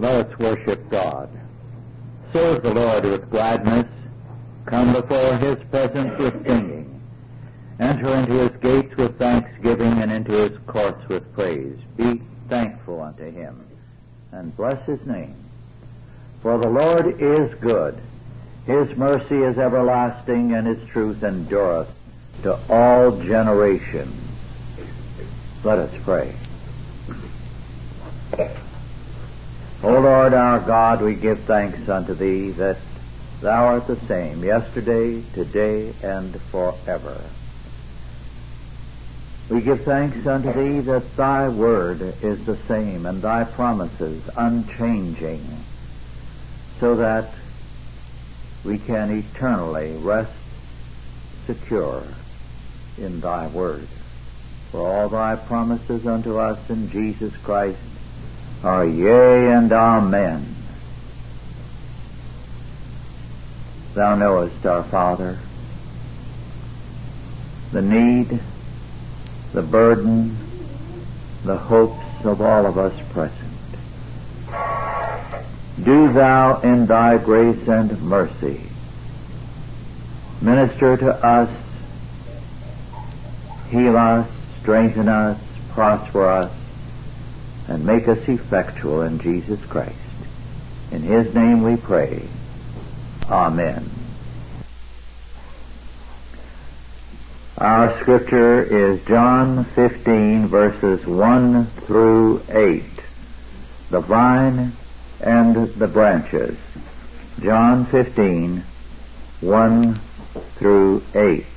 Let us worship God. Serve the Lord with gladness. Come before his presence with singing. Enter into his gates with thanksgiving and into his courts with praise. Be thankful unto him and bless his name. For the Lord is good. His mercy is everlasting, and his truth endureth to all generations. Let us pray. O Lord our God, we give thanks unto thee that thou art the same yesterday, today, and forever. We give thanks unto thee that thy word is the same and thy promises unchanging, so that we can eternally rest secure in thy word. For all thy promises unto us in Jesus Christ are yea and amen. Thou knowest, our Father, the need, the burden, the hopes of all of us present. Do thou in thy grace and mercy minister to us, heal us, strengthen us, prosper us, and make us effectual in Jesus Christ. In his name we pray. Amen. Our scripture is John 15, verses 1 through 8. The vine and the branches. John 15, 1 through 8.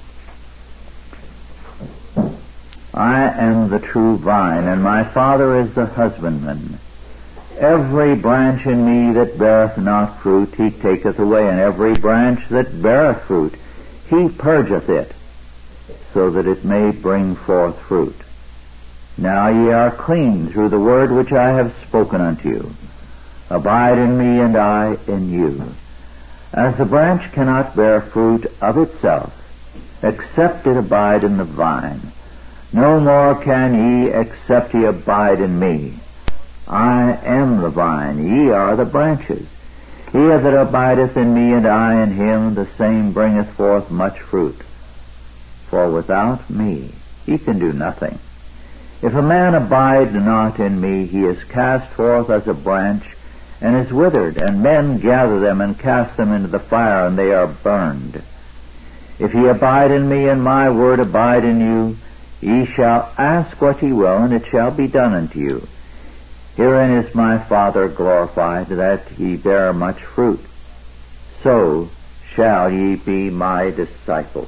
I am the true vine, and my Father is the husbandman. Every branch in me that beareth not fruit, he taketh away, and every branch that beareth fruit, he purgeth it, so that it may bring forth fruit. Now ye are clean through the word which I have spoken unto you. Abide in me, and I in you. As the branch cannot bear fruit of itself, except it abide in the vine, no more can ye except ye abide in me. I am the vine, ye are the branches. He that abideth in me, and I in him, the same bringeth forth much fruit. For without me he can do nothing. If a man abide not in me, he is cast forth as a branch, and is withered, and men gather them and cast them into the fire, and they are burned. If ye abide in me, and my word abide in you, ye shall ask what ye will, and it shall be done unto you. Herein is my Father glorified, that ye bear much fruit. So shall ye be my disciples.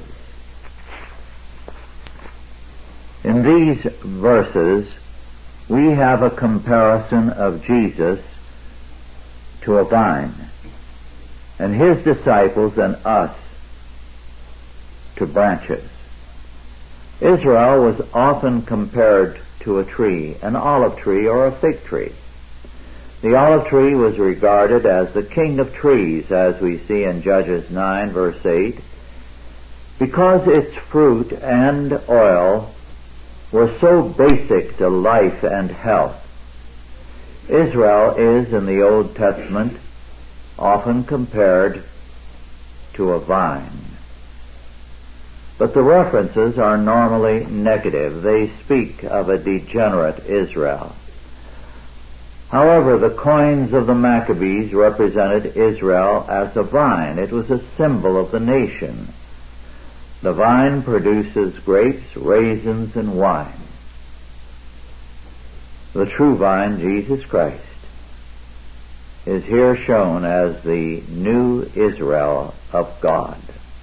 In these verses, we have a comparison of Jesus to a vine, and his disciples and us to branches. Israel was often compared to a tree, an olive tree or a fig tree. The olive tree was regarded as the king of trees, as we see in Judges 9, verse 8, because its fruit and oil were so basic to life and health. Israel is, in the Old Testament, often compared to a vine. But the references are normally negative. They speak of a degenerate Israel. However, the coins of the Maccabees represented Israel as a vine. It was a symbol of the nation. The vine produces grapes, raisins, and wine. The true vine, Jesus Christ, is here shown as the new Israel of God.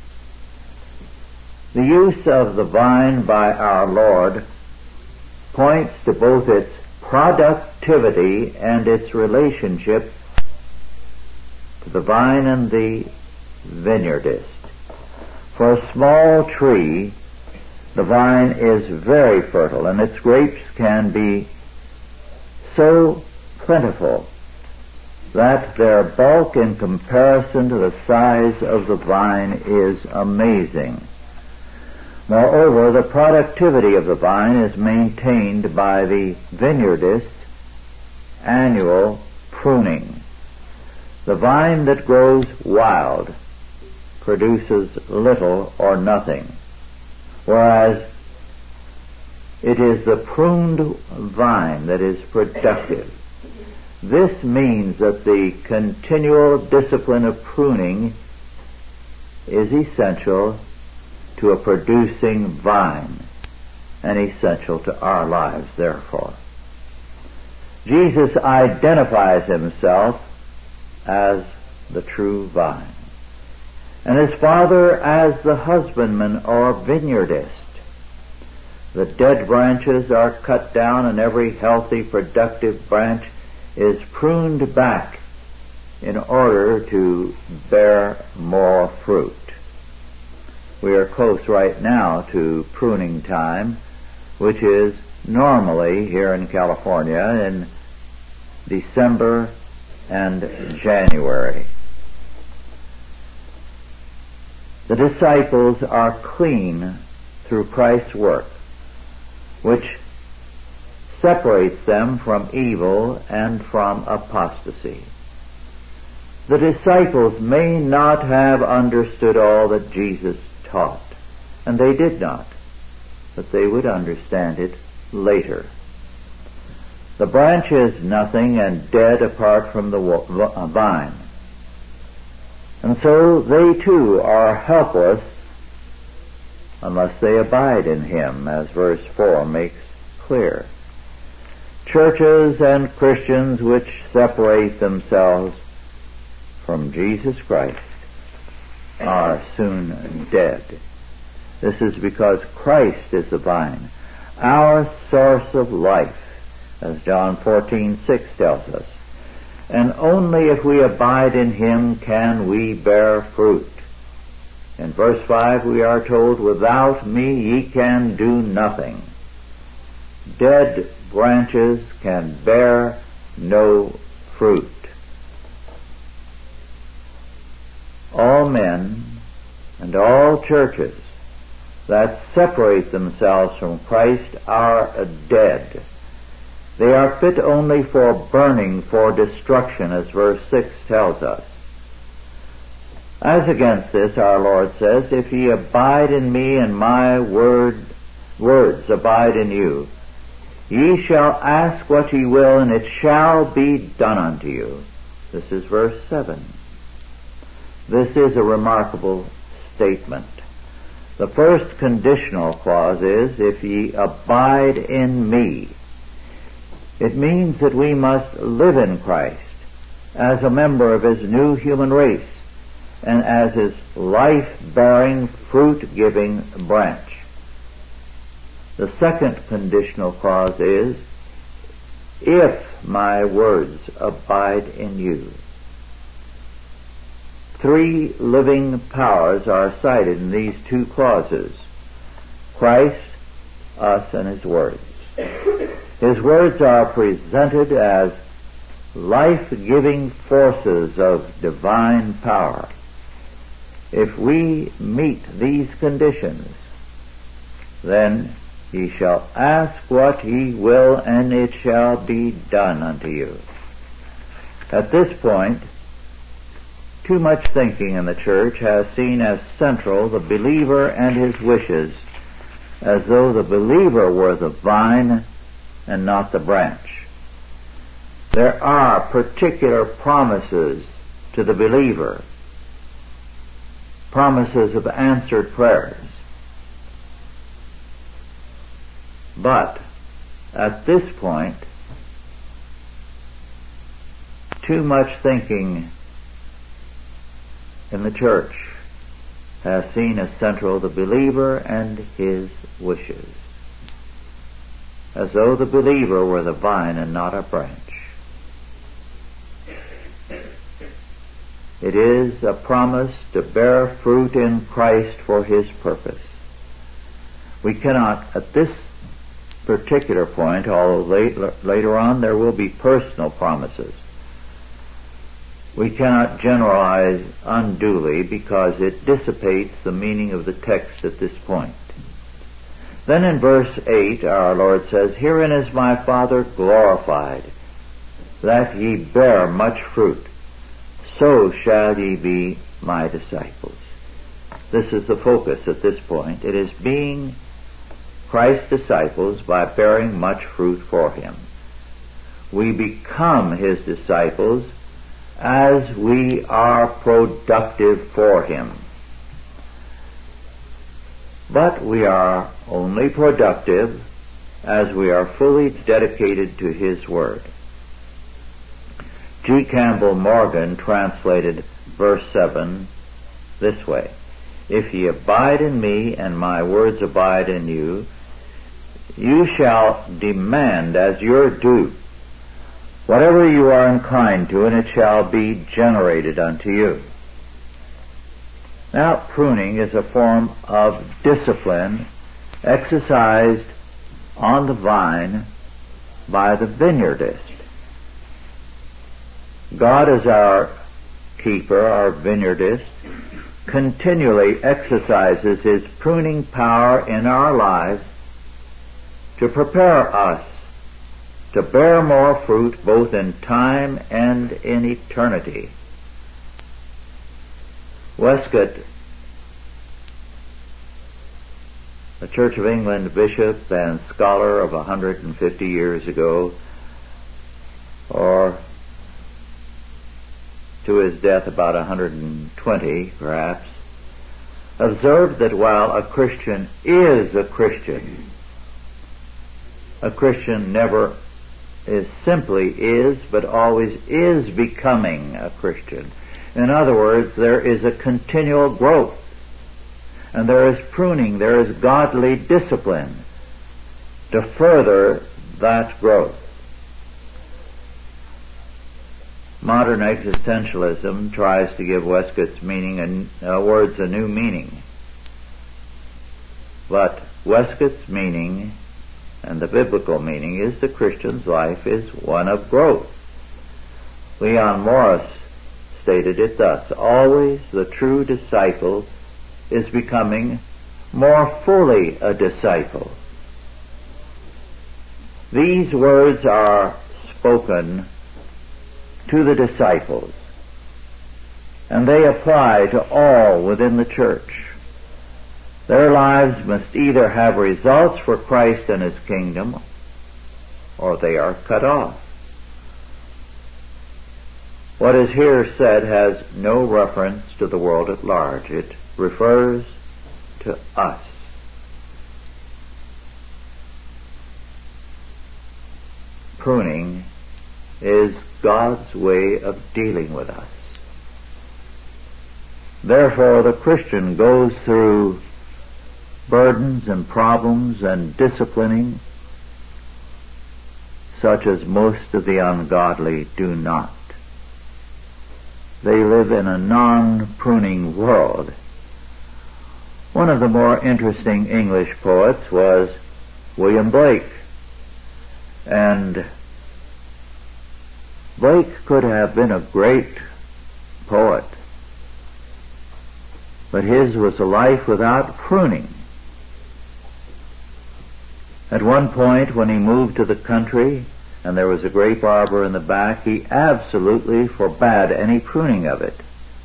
The use of the vine by our Lord points to both its productivity and its relationship to the vine and the vineyardist. For a small tree, the vine is very fertile, and its grapes can be so plentiful that their bulk in comparison to the size of the vine is amazing. Moreover, the productivity of the vine is maintained by the vineyardist's annual pruning. The vine that grows wild produces little or nothing, whereas it is the pruned vine that is productive. This means that the continual discipline of pruning is essential to a producing vine, and essential to our lives, therefore. Jesus identifies himself as the true vine, and his Father as the husbandman or vineyardist. The dead branches are cut down, and every healthy, productive branch is pruned back in order to bear more fruit. We are close right now to pruning time, which is normally here in California in December and January. The disciples are clean through Christ's work, which separates them from evil and from apostasy. The disciples may not have understood all that Jesus taught, and they did not, but they would understand it later. The branch is nothing and dead apart from the vine, and so they too are helpless unless they abide in him, as verse 4 makes clear. Churches and Christians which separate themselves from Jesus Christ are soon dead. This is because Christ is the vine, our source of life, as John 14:6 tells us. And only if we abide in him can we bear fruit. In verse 5 we are told, "Without me ye can do nothing." Dead branches can bear no fruit. All men and all churches that separate themselves from Christ are dead. They are fit only for burning, for destruction, as verse 6 tells us. As against this, our Lord says, "If ye abide in me and my words abide in you, ye shall ask what ye will, and it shall be done unto you." This is verse 7. This is a remarkable statement. The first conditional clause is, "If ye abide in me." It means that we must live in Christ as a member of his new human race and as his life-bearing, fruit-giving branch. The second conditional clause is, "If my words abide in you." Three living powers are cited in these two clauses: Christ, us, and his words. His words are presented as life-giving forces of divine power. If we meet these conditions, then ye shall ask what ye will, and it shall be done unto you. At this point, too much thinking in the church has seen as central the believer and his wishes, as though the believer were the vine and not the branch. There are particular promises to the believer, promises of answered prayers. But at this point, too much thinking in the church has seen as central the believer and his wishes, as though the believer were the vine and not a branch. It is a promise to bear fruit in Christ for his purpose. We cannot, at this particular point, although later on there will be personal promises, we cannot generalize unduly because it dissipates the meaning of the text at this point. Then in verse 8 our Lord says, "Herein is my Father glorified, that ye bear much fruit, so shall ye be my disciples. This is the focus at this point. It is being Christ's disciples by bearing much fruit for him. We become his disciples as we are productive for him. But we are only productive as we are fully dedicated to his word. G. Campbell Morgan translated verse 7 this way: If ye abide in me, and my words abide in you, you shall demand as your due whatever you are inclined to, and it shall be generated unto you. Now, pruning is a form of discipline exercised on the vine by the vineyardist. God, as our keeper, our vineyardist, continually exercises his pruning power in our lives to prepare us to bear more fruit both in time and in eternity. Westcott, a Church of England bishop and scholar of 150 years ago, or to his death about 120 perhaps, observed that while a Christian is a Christian never but always is becoming a Christian. In other words, there is a continual growth, and there is pruning, there is godly discipline to further that growth. Modern existentialism tries to give Westcott's words a new meaning. But Westcott's meaning and the biblical meaning is the Christian's life is one of growth. Leon Morris stated it thus: always the true disciple is becoming more fully a disciple. These words are spoken to the disciples, and they apply to all within the church. Their lives must either have results for Christ and his kingdom, or they are cut off. What is here said has no reference to the world at large. It refers to us. Pruning is God's way of dealing with us. Therefore, the Christian goes through burdens and problems and disciplining such as most of the ungodly do not. They live in a non-pruning world. One of the more interesting English poets was William Blake, and Blake could have been a great poet, but his was a life without pruning. At one point, when he moved to the country and there was a grape arbor in the back, he absolutely forbade any pruning of it,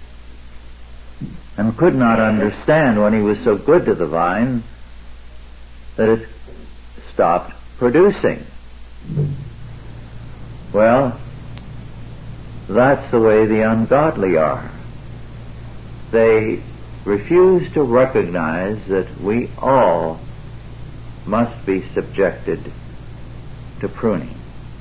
and could not understand, when he was so good to the vine, that it stopped producing. Well, that's the way the ungodly are. They refuse to recognize that we all must be subjected to pruning.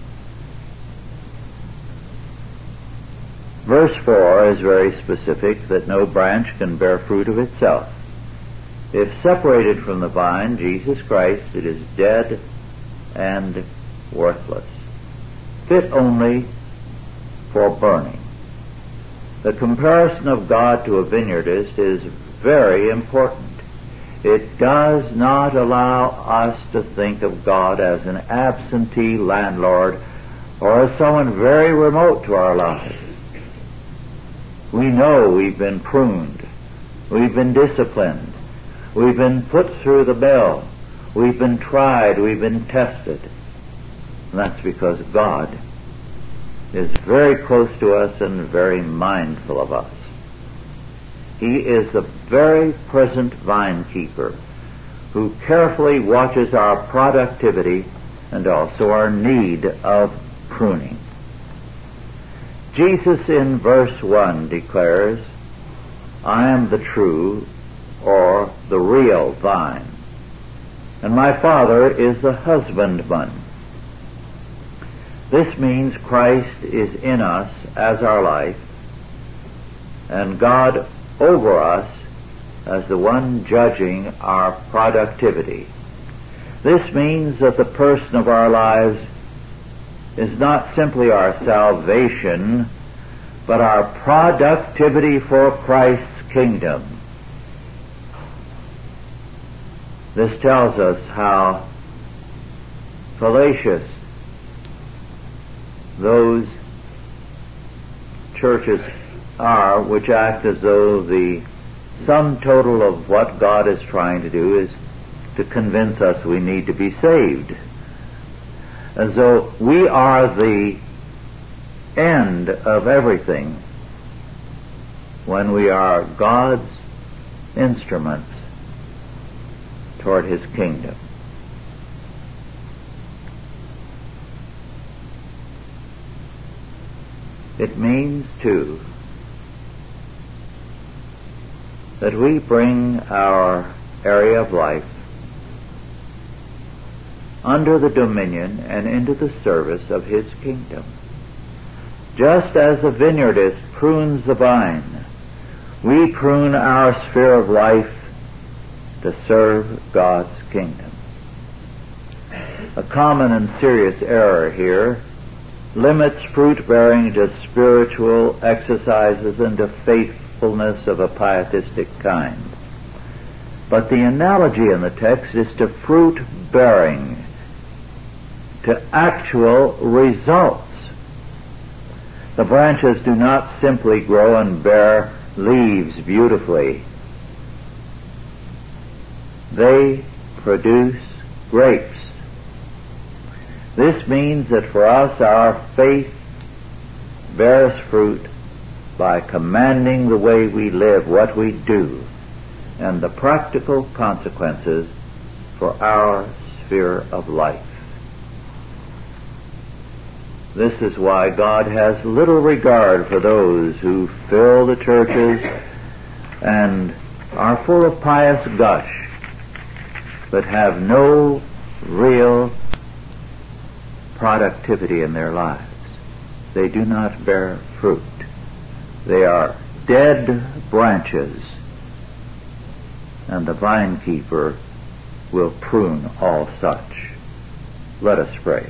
Verse 4 is very specific, that no branch can bear fruit of itself. If separated from the vine, Jesus Christ, it is dead and worthless, fit only for burning. The comparison of God to a vineyardist is very important. It does not allow us to think of God as an absentee landlord or as someone very remote to our lives. We know we've been pruned, we've been disciplined, we've been put through the mill, we've been tried, we've been tested. And that's because God is very close to us and very mindful of us. He is the very present vine keeper who carefully watches our productivity and also our need of pruning. Jesus in verse 1 declares, I am the true or the real vine, and my Father is the husbandman. This means Christ is in us as our life, and God over us as the one judging our productivity. This means that the person of our lives is not simply our salvation, but our productivity for Christ's kingdom. This tells us how fallacious those churches are which act as though the sum total of what God is trying to do is to convince us we need to be saved, as though we are the end of everything, when we are God's instruments toward His kingdom. It means, too, that we bring our area of life under the dominion and into the service of His kingdom. Just as a vineyardist prunes the vine, we prune our sphere of life to serve God's kingdom. A common and serious error here limits fruit bearing to spiritual exercises and to faithfulness of a pietistic kind. But the analogy in the text is to fruit bearing, to actual results. The branches do not simply grow and bear leaves beautifully. They produce grapes. This means that for us our faith bears fruit by commanding the way we live, what we do, and the practical consequences for our sphere of life. This is why God has little regard for those who fill the churches and are full of pious gush, but have no real productivity in their lives. They do not bear fruit. They are dead branches, and the vine keeper will prune all such. Let us pray.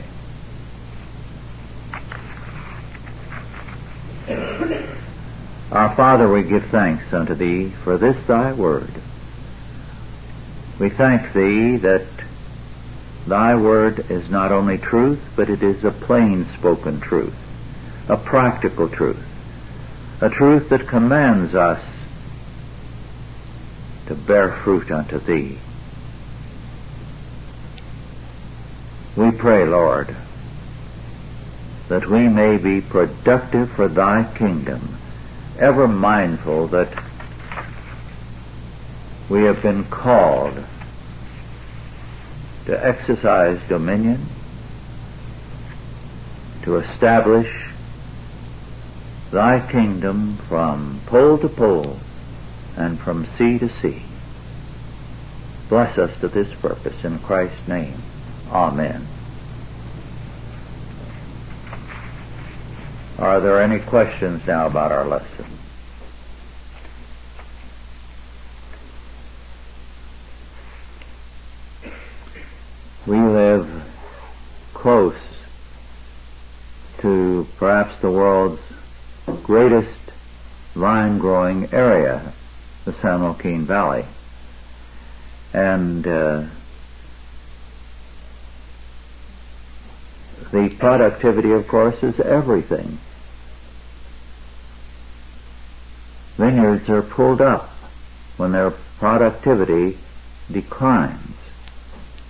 Our Father, we give thanks unto Thee for this Thy word. We thank Thee that Thy word is not only truth, but it is a plain spoken truth, a practical truth, a truth that commands us to bear fruit unto Thee. We pray, Lord, that we may be productive for Thy kingdom, ever mindful that we have been called to exercise dominion, to establish Thy kingdom from pole to pole and from sea to sea. Bless us to this purpose in Christ's name. Amen. Are there any questions now about our lesson? We live close to perhaps the world's greatest vine-growing area, the San Joaquin Valley. And the productivity, of course, is everything. Vineyards are pulled up when their productivity declines.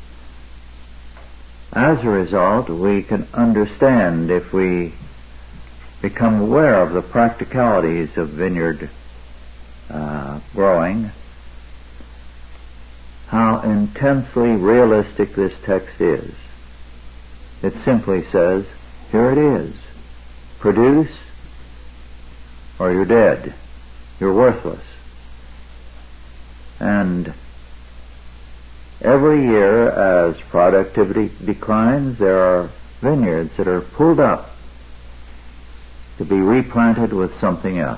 As a result, we can understand, if we become aware of the practicalities of vineyard growing, how intensely realistic this text is. It simply says, here it is. Produce or you're dead. You're worthless. And every year as productivity declines, there are vineyards that are pulled up to be replanted with something else.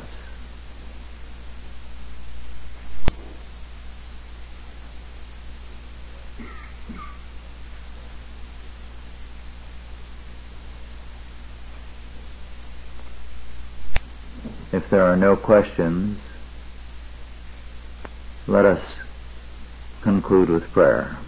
If there are no questions, let us conclude with prayer.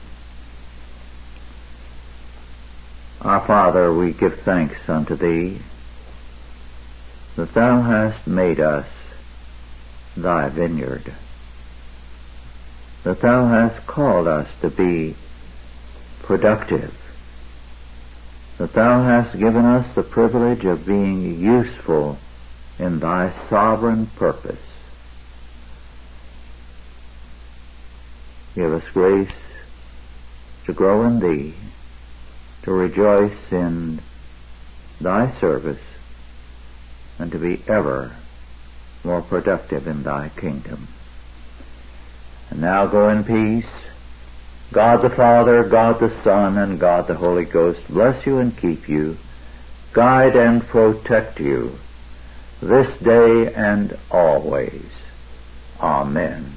Our Father, we give thanks unto Thee that Thou hast made us Thy vineyard, that Thou hast called us to be productive, that Thou hast given us the privilege of being useful in Thy sovereign purpose. Give us grace to grow in Thee, to rejoice in Thy service, and to be ever more productive in Thy kingdom. And now go in peace. God the Father, God the Son, and God the Holy Ghost bless you and keep you, guide and protect you, this day and always. Amen.